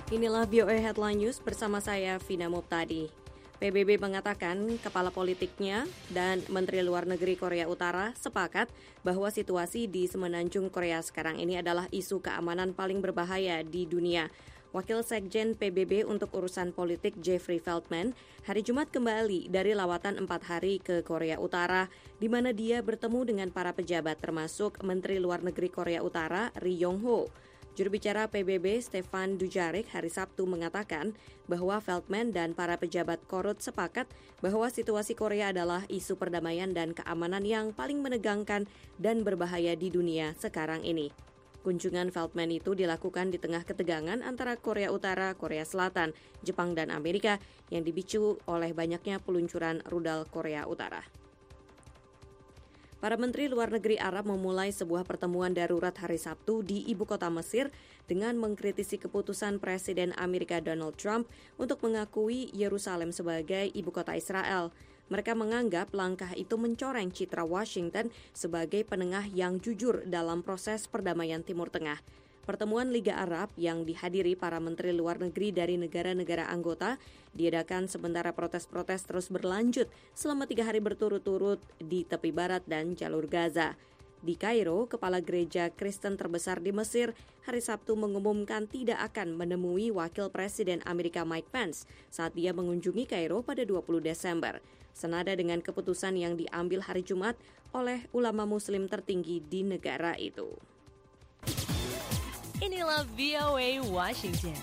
Inilah VOA Headline News bersama saya, Vina Muptadi. PBB mengatakan kepala politiknya dan Menteri Luar Negeri Korea Utara sepakat bahwa situasi di Semenanjung Korea sekarang ini adalah isu keamanan paling berbahaya di dunia. Wakil Sekjen PBB untuk urusan politik Jeffrey Feltman hari Jumat kembali dari lawatan 4 hari ke Korea Utara, di mana dia bertemu dengan para pejabat termasuk Menteri Luar Negeri Korea Utara Ri Yong Ho. Juru bicara PBB Stefan Dujarric hari Sabtu mengatakan bahwa Feltman dan para pejabat Korut sepakat bahwa situasi Korea adalah isu perdamaian dan keamanan yang paling menegangkan dan berbahaya di dunia sekarang ini. Kunjungan Feltman itu dilakukan di tengah ketegangan antara Korea Utara, Korea Selatan, Jepang, dan Amerika yang dipicu oleh banyaknya peluncuran rudal Korea Utara. Para Menteri Luar Negeri Arab memulai sebuah pertemuan darurat hari Sabtu di ibu kota Mesir dengan mengkritisi keputusan Presiden Amerika Donald Trump untuk mengakui Yerusalem sebagai ibu kota Israel. Mereka menganggap langkah itu mencoreng citra Washington sebagai penengah yang jujur dalam proses perdamaian Timur Tengah. Pertemuan Liga Arab yang dihadiri para menteri luar negeri dari negara-negara anggota diadakan sementara protes-protes terus berlanjut selama 3 hari berturut-turut di tepi barat dan jalur Gaza. Di Kairo, kepala gereja Kristen terbesar di Mesir hari Sabtu mengumumkan tidak akan menemui wakil Presiden Amerika Mike Pence saat dia mengunjungi Kairo pada 20 Desember. Senada dengan keputusan yang diambil hari Jumat oleh ulama muslim tertinggi di negara itu. Inilah VOA Washington.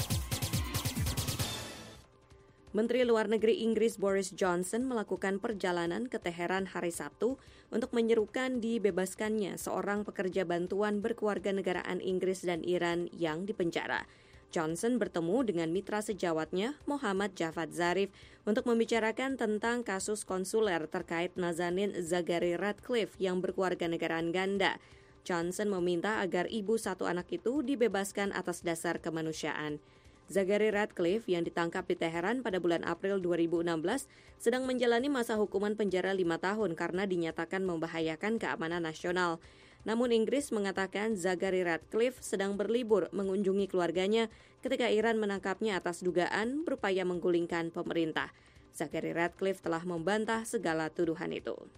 Menteri Luar Negeri Inggris Boris Johnson melakukan perjalanan ke Teheran hari Sabtu untuk menyerukan dibebaskannya seorang pekerja bantuan berkewarganegaraan Inggris dan Iran yang dipenjara. Johnson bertemu dengan mitra sejawatnya Muhammad Javad Zarif untuk membicarakan tentang kasus konsuler terkait Nazanin Zaghari Ratcliffe yang berkewarganegaraan ganda. Johnson meminta agar ibu satu anak itu dibebaskan atas dasar kemanusiaan. Zaghari Ratcliffe yang ditangkap di Teheran pada bulan April 2016 sedang menjalani masa hukuman penjara 5 tahun karena dinyatakan membahayakan keamanan nasional. Namun Inggris mengatakan Zaghari Ratcliffe sedang berlibur mengunjungi keluarganya ketika Iran menangkapnya atas dugaan berupaya menggulingkan pemerintah. Zaghari Ratcliffe telah membantah segala tuduhan itu.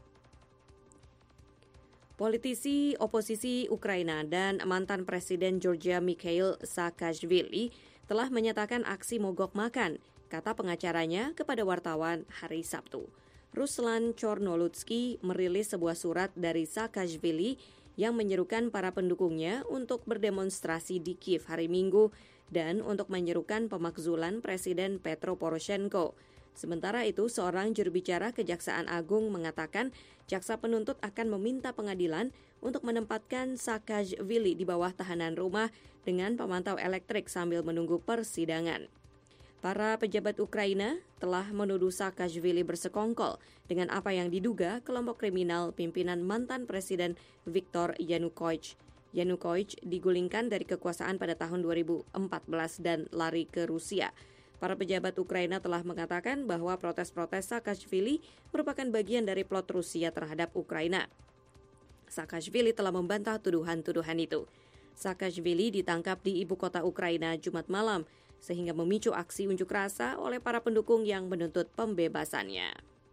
Politisi oposisi Ukraina dan mantan Presiden Georgia Mikhail Saakashvili telah menyatakan aksi mogok makan, kata pengacaranya kepada wartawan hari Sabtu. Ruslan Chornolutsky merilis sebuah surat dari Saakashvili yang menyerukan para pendukungnya untuk berdemonstrasi di Kiev hari Minggu dan untuk menyerukan pemakzulan Presiden Petro Poroshenko. Sementara itu, seorang juru bicara Kejaksaan Agung mengatakan jaksa penuntut akan meminta pengadilan untuk menempatkan Saakashvili di bawah tahanan rumah dengan pemantau elektrik sambil menunggu persidangan. Para pejabat Ukraina telah menuduh Saakashvili bersekongkol dengan apa yang diduga kelompok kriminal pimpinan mantan Presiden Viktor Yanukovych. Yanukovych digulingkan dari kekuasaan pada tahun 2014 dan lari ke Rusia. Para pejabat Ukraina telah mengatakan bahwa protes-protes Saakashvili merupakan bagian dari plot Rusia terhadap Ukraina. Saakashvili telah membantah tuduhan-tuduhan itu. Saakashvili ditangkap di ibu kota Ukraina Jumat malam, sehingga memicu aksi unjuk rasa oleh para pendukung yang menuntut pembebasannya.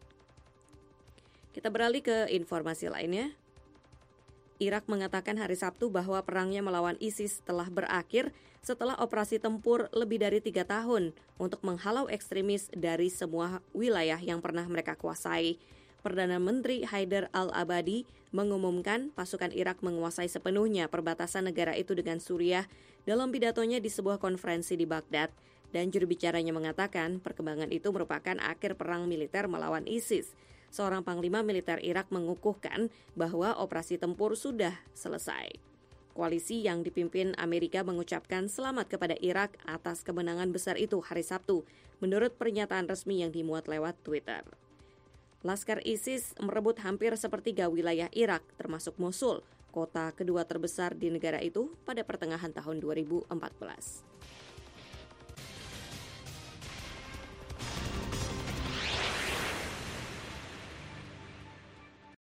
Kita beralih ke informasi lainnya. Irak mengatakan hari Sabtu bahwa perangnya melawan ISIS telah berakhir setelah operasi tempur lebih dari 3 tahun untuk menghalau ekstremis dari semua wilayah yang pernah mereka kuasai. Perdana Menteri Haider al-Abadi mengumumkan pasukan Irak menguasai sepenuhnya perbatasan negara itu dengan Suriah dalam pidatonya di sebuah konferensi di Baghdad. Dan juru bicaranya mengatakan perkembangan itu merupakan akhir perang militer melawan ISIS. Seorang panglima militer Irak mengukuhkan bahwa operasi tempur sudah selesai. Koalisi yang dipimpin Amerika mengucapkan selamat kepada Irak atas kemenangan besar itu hari Sabtu, menurut pernyataan resmi yang dimuat lewat Twitter. Laskar ISIS merebut hampir sepertiga wilayah Irak, termasuk Mosul, kota kedua terbesar di negara itu pada pertengahan tahun 2014.